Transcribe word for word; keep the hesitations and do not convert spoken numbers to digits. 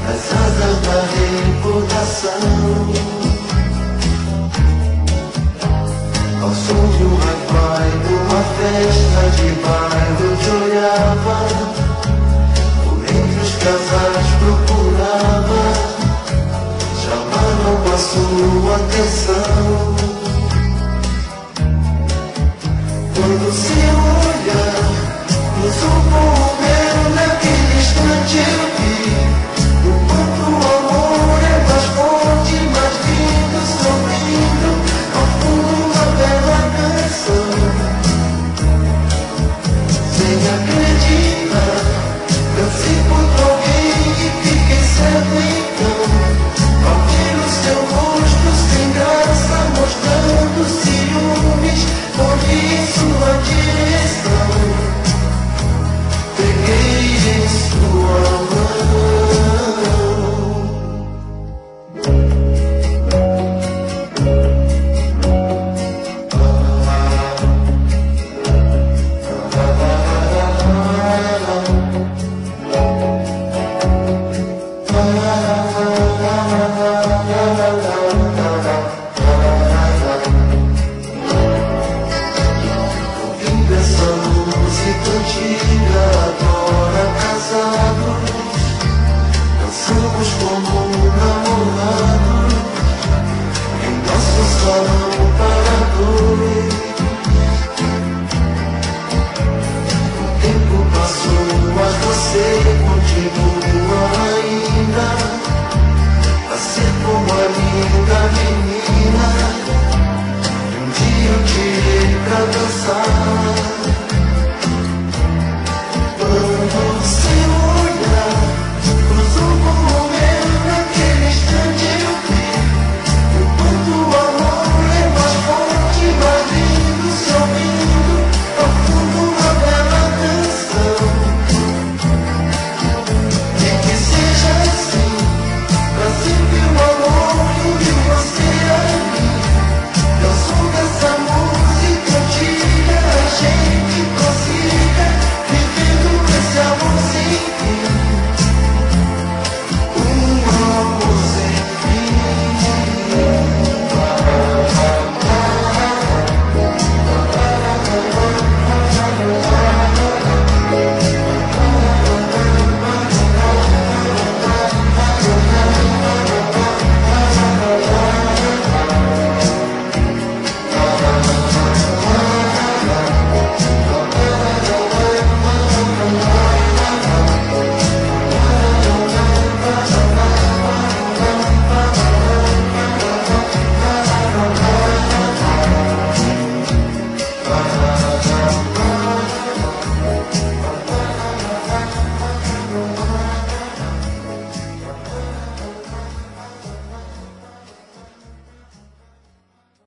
as asas da recordação. Ao som de um rapaz numa festa de bairro te olhava, por entre os casais procurava, chamava com a sua atenção. Quando seu olhar cruzou com o meu, naquele instante eu vi o quanto o amor é mais forte, mais lindo, sorrindo ao fundo da bela canção. Sem acreditar, dancei por alguém e fiquei cego então, ao ver o seu rosto sem graça, mostrando ciúmes, corri sua direção. Peguei em sua mão. Ouvindo essa música antiga, agora casados, dançamos como